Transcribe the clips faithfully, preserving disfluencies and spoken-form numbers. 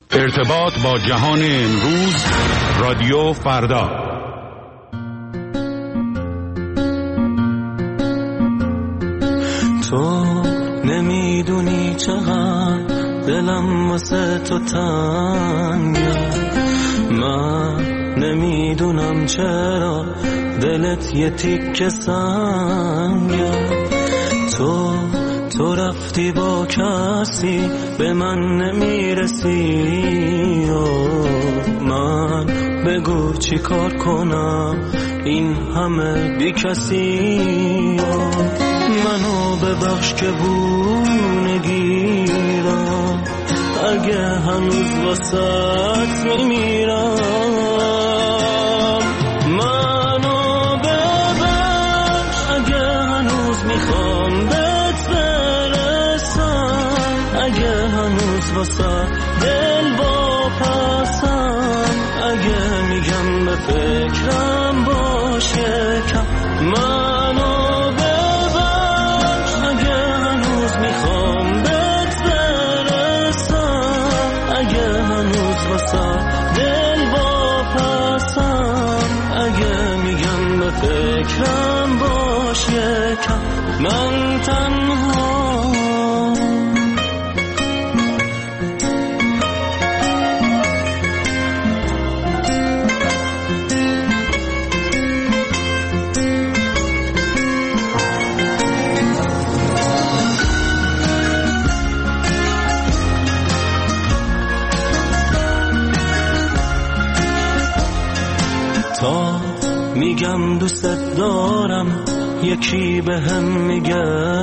ارتباط با جهان امروز، رادیو فردا. تو نمیدونی چقدر دلم واسه تو تنگه، من نمیدونم چرا دلت یه تیکه سنگه. تو تو رفتی با کسی به من نمیرسی، من بگو چی کار کنم این همه بی کسی. منو ببخش که بو نگیرم، اگه هنوز واسط میمیرم. منو ببخش اگه هنوز میخوام بهت برسم، اگه هنوز واسط دل واپسم، اگه میگم به فکرم باشه کم. منو دل واپسم، اگه میگم به فکرم باش یکم. من تنها تا میگم دوست دارم یکی به هم میگه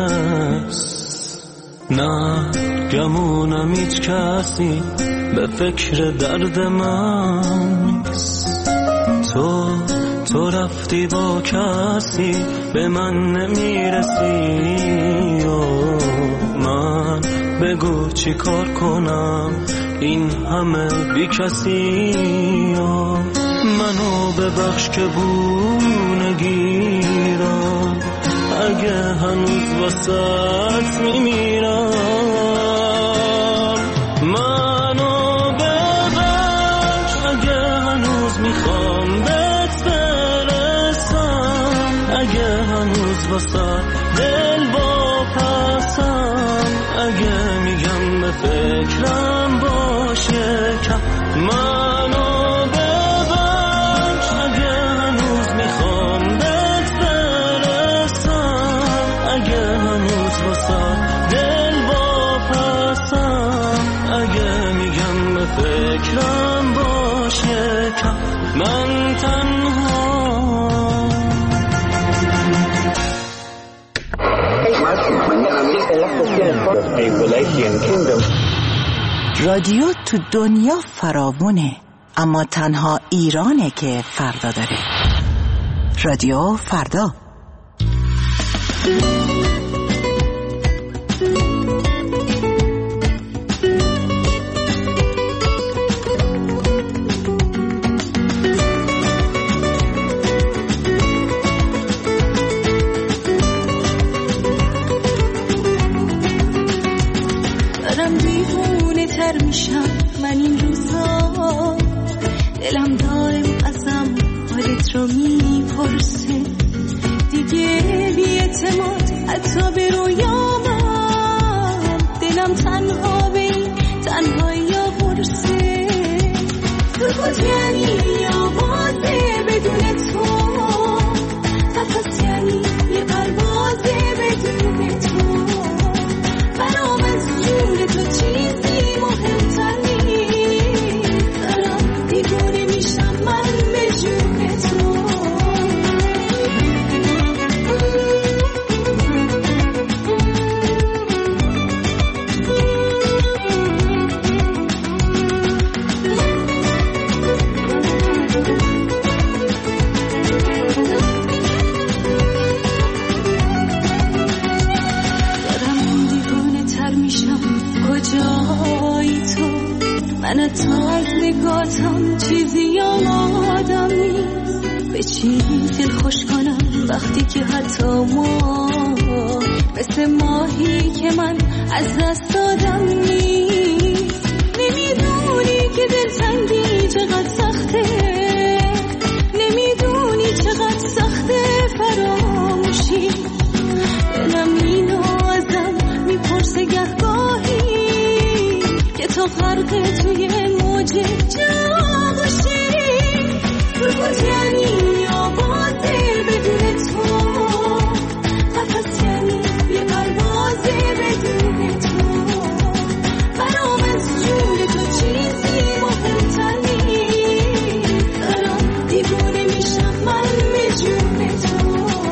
نه، گمونم هیچ کسی به فکر درد من نیست. تو تو رفتی با کسی به من نمیرسی، من بگو چی کار کنم این همه بی کسی. منو ببخش که بو نگیرم، اگه هنوز واسط میمیرم. منو ببخش اگه هنوز میخوام بهت برسم، اگه هنوز واسط دل واپسم، اگه میگم به فکرم باشه کم. منو دل واپسم، اگه میگم به فکرم باشه کم. من تنها رادیو تو دنیا فراوونه، اما تنها ایرانه که فردا داره. رادیو فردا. من این روزا دلم دائم ازم حالت رو میپرسه، دیگه بی‌اعتماد حتی به رویامم، دلم تنها به این تنهایی ها برسه. سکوت یعنی آوازه بدون تو، نفس یعنی یه پروازه بدون تو. برام از جون تو چیزی مهمتر نیست، دارم دیوونه میشم من به جون تو. من تا از نگاتم چیزی یادم نیست، به چی دل خوش کنم وقتی که حتی ما مثل ماهی که من از دست دادم نیست. نمیدونی تو غرق توی موج جواب و شیرین سکوت یعنی آواز بدون تو قفص یعنی یه پرواز بدون تو برام از جون تو چیزی مهمتر نیست دارم دیوونه میشم من به جون تو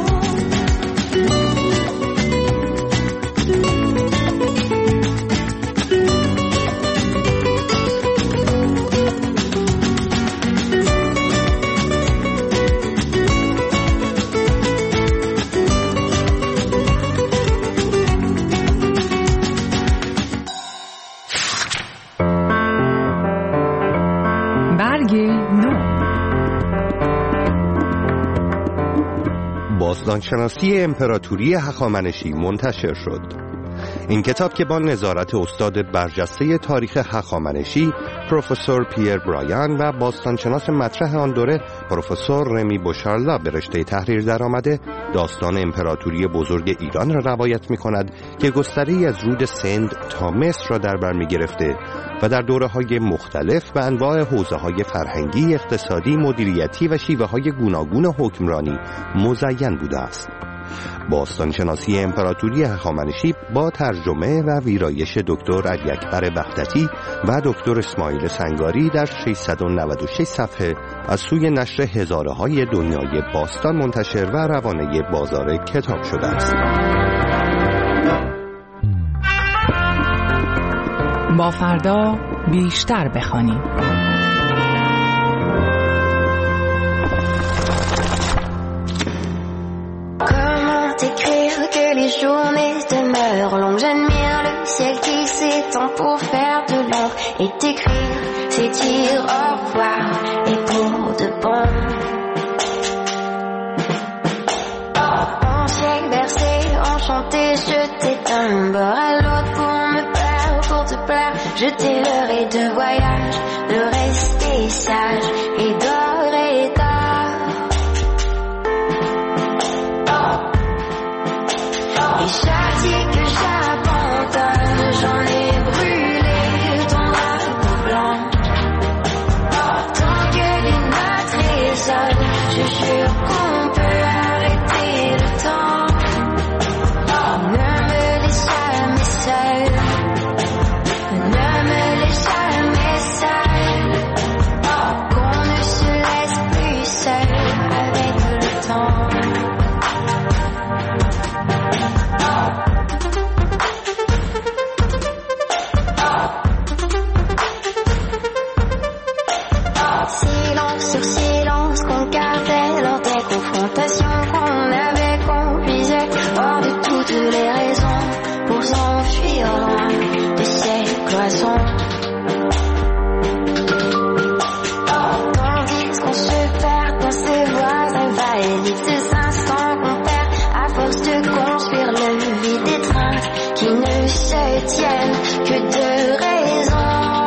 باستانشناسی امپراتوری هخامنشی منتشر شد. این کتاب که با نظارت استاد برجسته تاریخ هخامنشی پروفسور پیر برایان و باستانشناس مطرح آن دوره پروفسور رمی بوشارلا به رشته تحریر درآمده، داستان امپراتوری بزرگ ایران را روایت می کند که گستره‌ای از رود سند تا مصر را در بر می گرفته و در دوره‌های مختلف به انواع حوزه‌های فرهنگی، اقتصادی، مدیریتی و شیوه‌های گوناگون حکمرانی مزین بوده است. باستانشناسی امپراتوری هخامنشی با ترجمه و ویرایش دکتر علی اکبر وحدتی و دکتر اسماعیل سنگاری در ششصد و نود و شش صفحه از سوی نشر هزاره‌های دنیای باستان منتشر و روانه بازار کتاب شده است. با فردا بیشتر بخوانیم. Que les journées demeurent longues, j'admire le ciel qui s'étend pour faire de l'ombre et t'écrire, c'est dire au revoir et pour de bon. En ciel bercé, enchanté, je t'éteins d'un bord à l'autre pour me plaire, pour te plaire, je t'aimerai de voyage, de rester sage et d'or et d'or. Et chaque vie que j'abandonne, j'en ai brûlé ton drapeau blanc. Tant que les notes résonnent, je jure qu'on peut arrêter le temps. Ne me laisse jamais seule, ne me laisse jamais seule. Qu'on ne se laisse plus seul avec le temps. Silence sur silence qu'on gardait lors des confrontations qu'on avait, qu'on puisait hors de toutes les raisons pour s'enfuir loin de ces cloisons. Tandis qu'on se perd dans ces voies invalides, ces instants qu'on perd à force de construire le vide étreinte qui ne se tiennent que de raisons.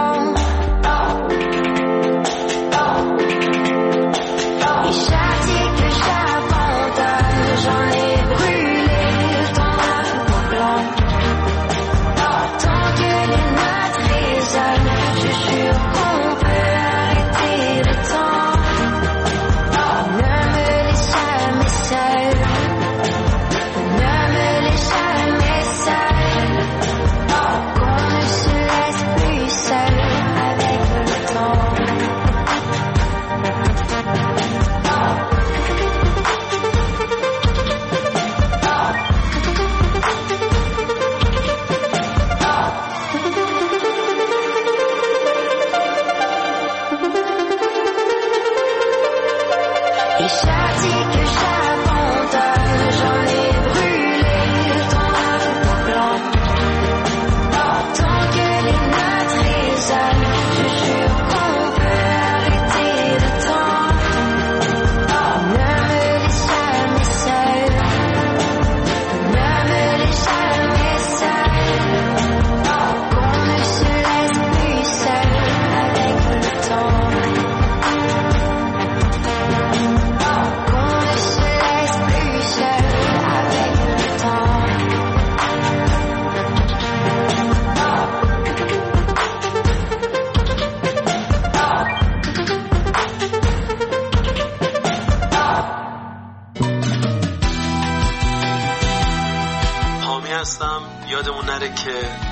J'en ai brûlé ton drapeau blanc. Tant que les notes résonnent,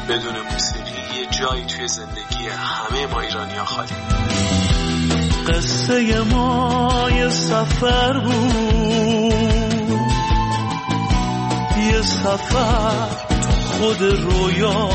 بدون موسیقی یه جایی توی زندگی همه ما ایرانی‌ها خالی. قصه ما یه سفر بود، یه سفر خود رویا.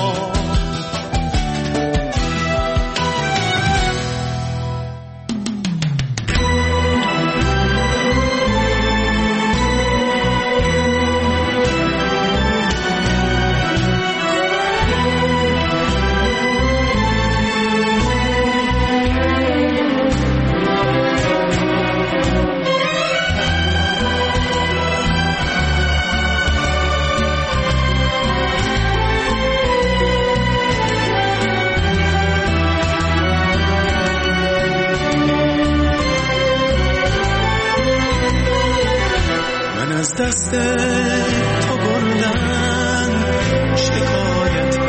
دست تو بردن شکایت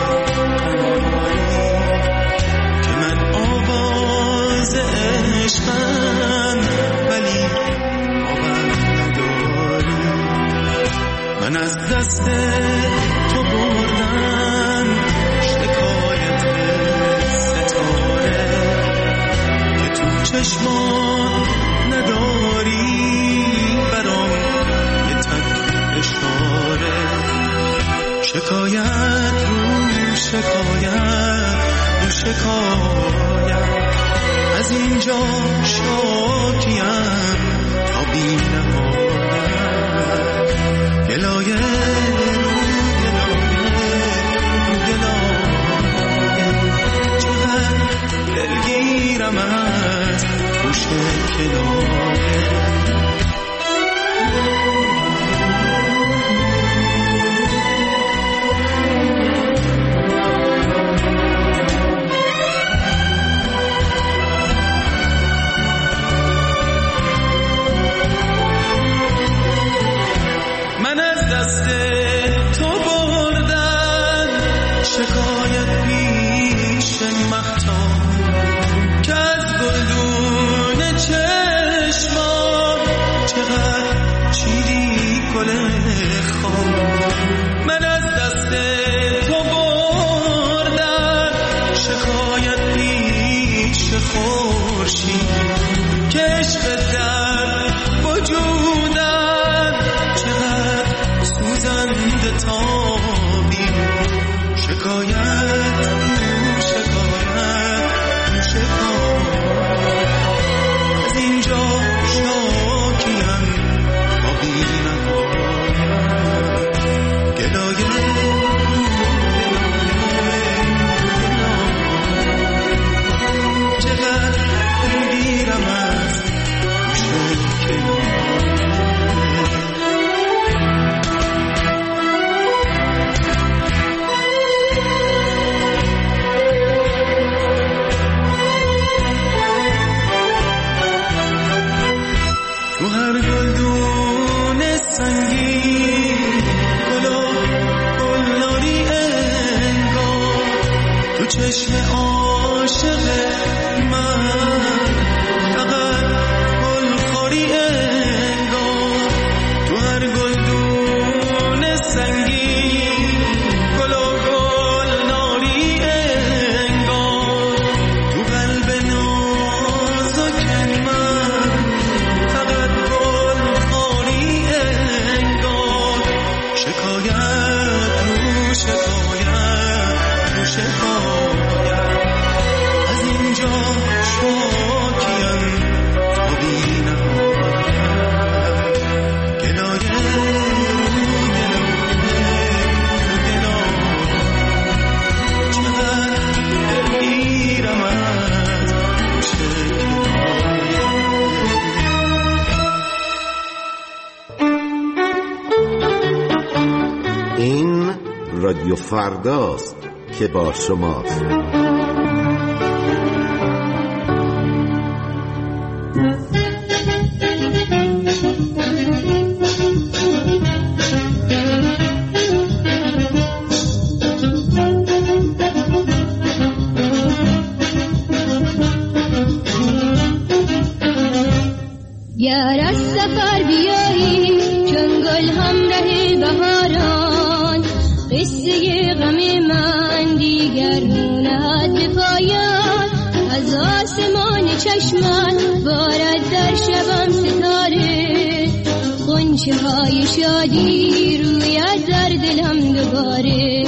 قناری که من آواز عشقم ولی باور نداری. من از دست تو بردن شکایت ستاره که تو چشمان نداری شکایت رو شکایت رو شکایت از اینجا شاکیم تا بی نهایت. گلایه رو گلایه رو گلایه چقدر دلگیرم از گوش کنایه. شکایت پیش مهتاب که از گلدون چشمام چقدر چیدی گل خام. من از دست تو بردم شکایت پیش خورشید که عشق در وجودم چقدر سوزنده تابی. شکایت شکایت شکایت از اینجا شاکیم تا بی نهایت. گلایه چقدر میگیرم از تو هر گلدون سنگین گلا گلناری انگار تو چشم عاشق من فقط گلخوری انگار. تو هر گلدون سنگین گلا گلناری انگار تو قلب نازک من فقط گلخوری انگار. شکایت رو شکایت رو شکایت از اینجا شاکیم تا بی نهایت. گلایه رو گلایه رو گلایه چقدر دلگیرم از شکایت. این رادیو فرداست که با شماست. گر از سفر بیایی جنگل همراه بهاران قصه غم نهد به پایان، از آسمان چشمم بارد در شبم ستاره، غنچه های شادی روید در دلم دوباره.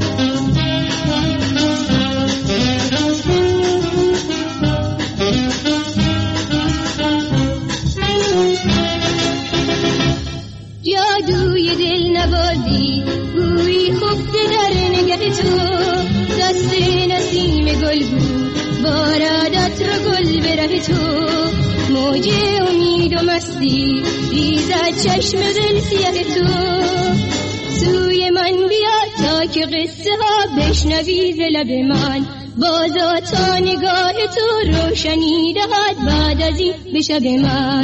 جادوی دل نوازی بوی خفته در نگه تو، دست نسیم گل بود بارد عطر گل به ره تو، موج امید و مستی ریزد چشم دل سیاه تو. سوی من بیا تا که قصه ها بشنوی ز لب من، بازا تا نگاه تو روشنی دهد بعد از این به شب من.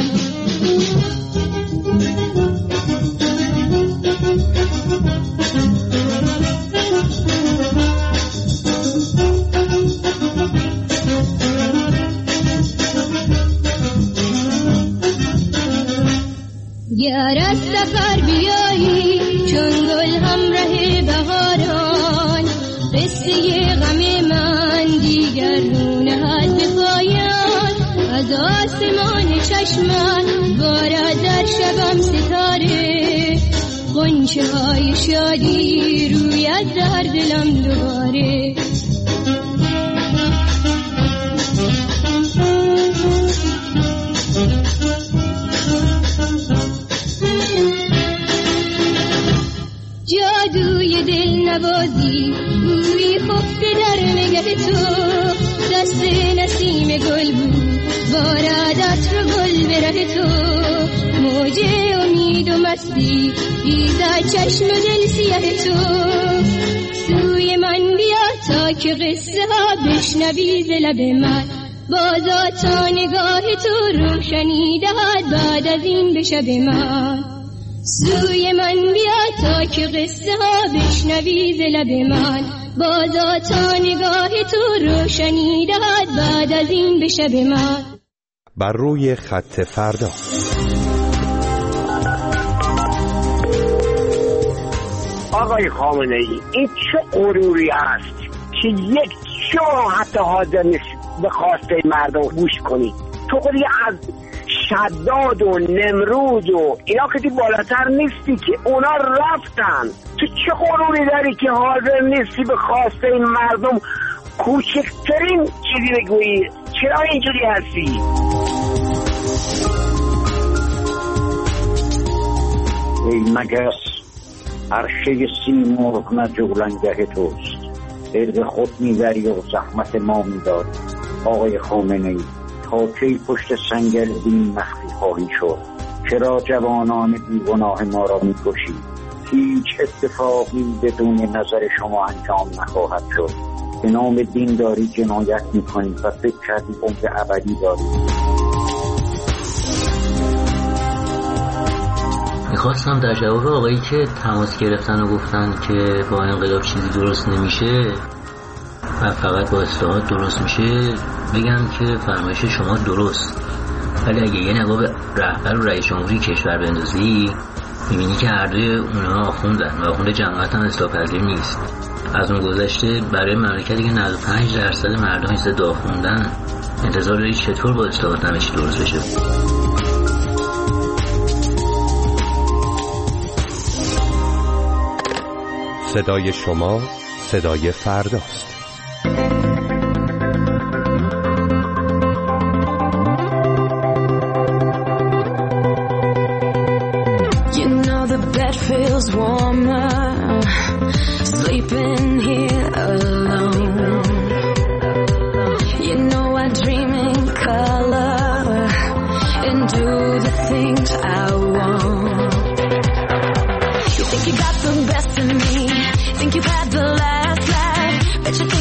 گر از سفر بیایی چون گل همراه بهاران، قصه غم من دیگر رو نهد به پایان، از آسمان چشمم بارد در شبم ستاره، غنچه های شادی روید در دلم دوباره. جادوی دل نوازی بوی خفته در نگه تو، دست نسیم گل بود بارد عطر گل به ره تو، موج امید و مستی ریزد چشم دل سیاه تو. سوی من بیا تا که قصه ها بشنوی ز لب من، بازا تا نگاه تو روشنی دهد بعد از این به شب من. سوی من بیا تا که قصه ها بشنوی ز لب من، بازا تا نگاه تو روشنی دهد بعد از این به شب من. بر روی خط فردا. آقای خامنه ای، این چه غروری است که یک جا حتی حاضر نیست به خواسته مردم گوش کنی. تو خودی از شداد و نمرود و اینا که دی بالاتر نیستی که اونا رفتن. تو چه غروری داری که حاضر نیستی به خواسته این مردم کوچکترین چیزی بگویی؟ چرا اینجوری هستی؟ ای مگس، عرشه سیمرغ نه جولانگه توست، عرق خود میبری و زحمت ما میداری. آقای خامنه ای، تا کی پشت سنگل این مخفی خواهی شد؟ چرا جوانان بیگناه ما را میکشی؟ هیچ اتفاقی بدون نظر شما انجام نخواهد شد. به نام دین داری جنایت میکنی و فکر کردی عمر ابدی داری. میخواستم در جواب آقایی که تماس گرفتن و گفتن که با انقلاب چیزی درست نمیشه و فقط با اصلاحات درست میشه بگم که فرمایش شما درست، ولی اگه یه نگاه به رهبر و رئیس جمهوری کشور بندازی میبینی که هر دوی اونها آخوندن و آخوند جماعت هم اصلاح پذیر نیست. از اون گذشته برای مملکتی که نود و پنج درصد مردم ضد آخوندن انتظار داری چطور با اصلاحات همه چی درست بشه؟ صدای شما صدای فرداست. You know the bed feels warmer sleeping here alone. You know I dream in color and do the things I want. You think you got the best of me, think you've had the last laugh, bet you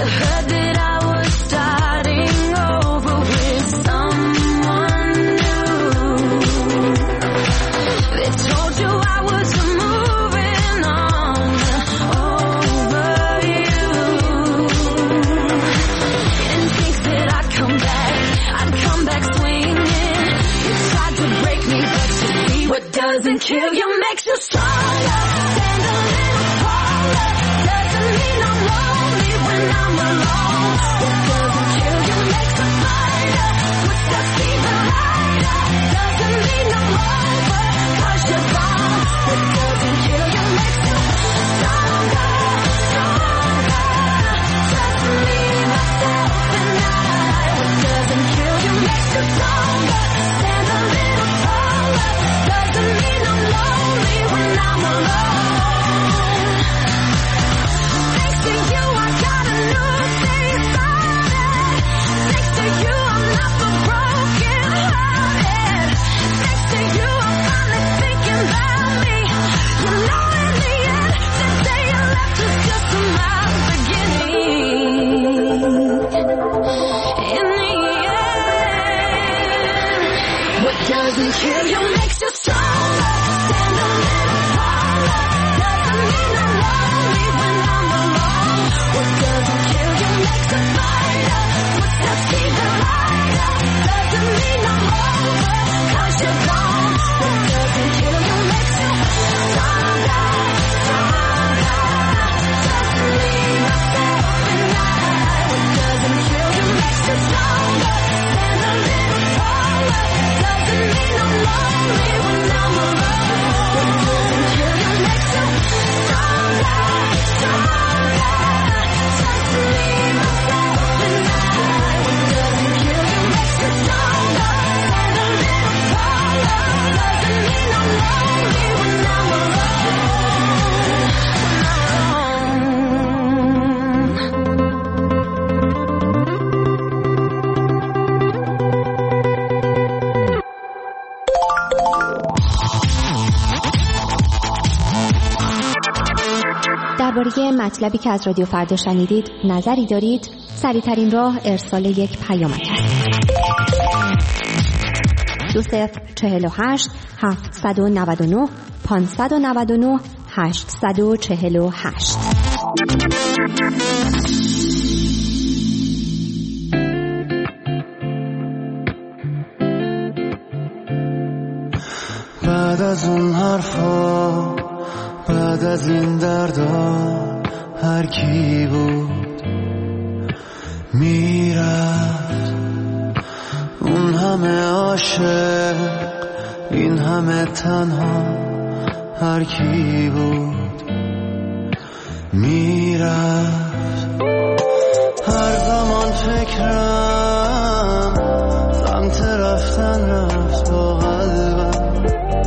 heard that I was starting over with someone new. They told you I was moving on over you. Didn't think that I'd come back, I'd come back swinging. You tried to break me, but you see what doesn't kill you makes you stronger. Stand a little taller. Doesn't mean I'm lonely when I'm alone. What doesn't kill you makes a fighter. Footsteps even lighter. Doesn't mean I'm over, 'cause you're gone. What doesn't kill you makes you stronger, stronger. Just me, myself, and I. What doesn't kill you makes you stronger. Stand a little taller. Doesn't mean I'm lonely when I'm alone. Thanks to you, I got a new day started. Thanks to you, I'm not so broken hearted. Thanks to you, I'm finally thinking about me. You know, in the end, the day you left was just my beginning. In the end, what doesn't kill you makes you stronger. Stand a little taller. Doesn't mean I'm lonely when I'm alone. What doesn't kill you makes a fighter. Footsteps even lighter. Doesn't mean I'm over, 'cause you're gone. What doesn't kill you makes you stronger, stronger. Just me, myself, and I. What doesn't kill you makes you stronger. Stand a little taller. Doesn't mean I'm lonely when I'm alone. What doesn't kill you makes you stronger, stronger. Just me, myself, and I. What doesn't kill you makes you stronger. Stand a little taller. Doesn't mean I'm lonely when I'm alone. درباره مطلبی که از رادیو فردا شنیدید نظری دارید؟ سریع‌ترین راه ارسال یک پیامک است. دو صفر چهل و هشت هفتصد و نود و نه پانصد و نود و نه هشتصد و چهل و هشت. بعد از اون حرفا، بعد از این دردا، هر کی بود میرفت. اون همه عاشق، این همه تنها، هر کی بود میرفت. هر زمان فکرم سمت رفتن رفت، با قلبم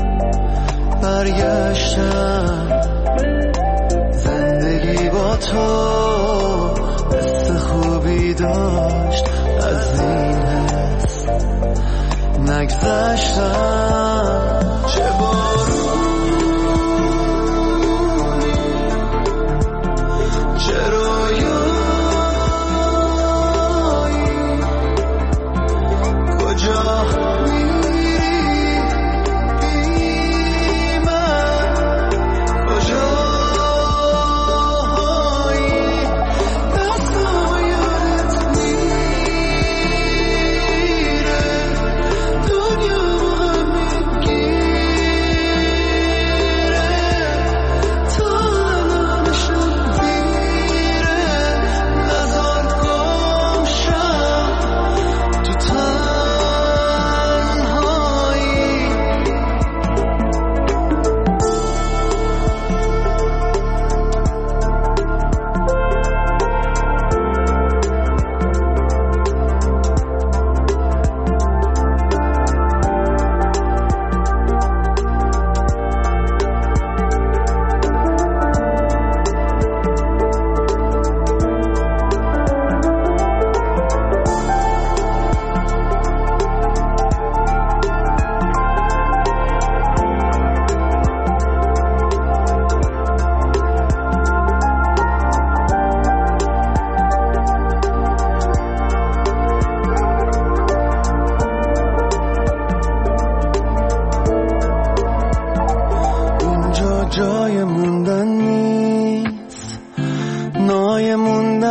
برگشتم. زندگی با تو حس خوبی داشت، از این حس نگذشتم. چه بارونی، چه رویایی، کجا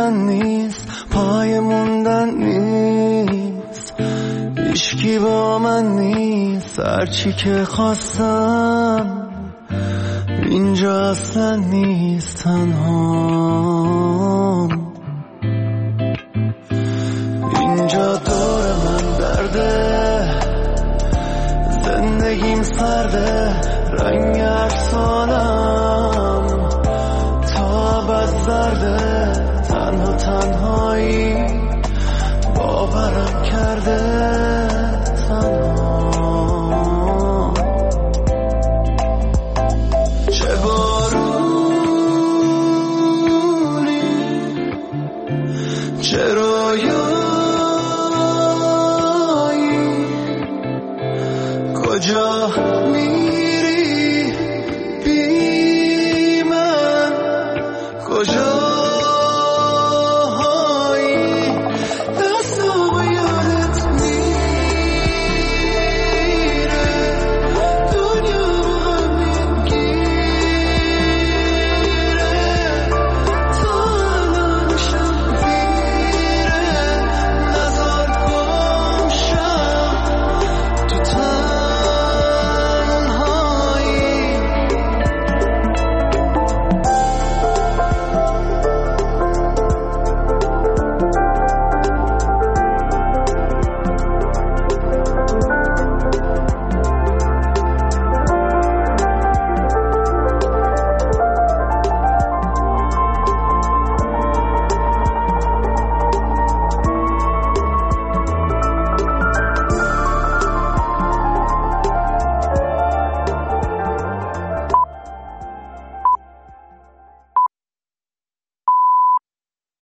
موندن نیست، پای موندن نیست، هیچکی با من نیست. هرچی که خواستم اینجا اصلا نیست، تنهام. اینجا دور من درده، زندگیم سرده، رنگ افسانم تا بد زرده. تنها تنهایی باورم کرده،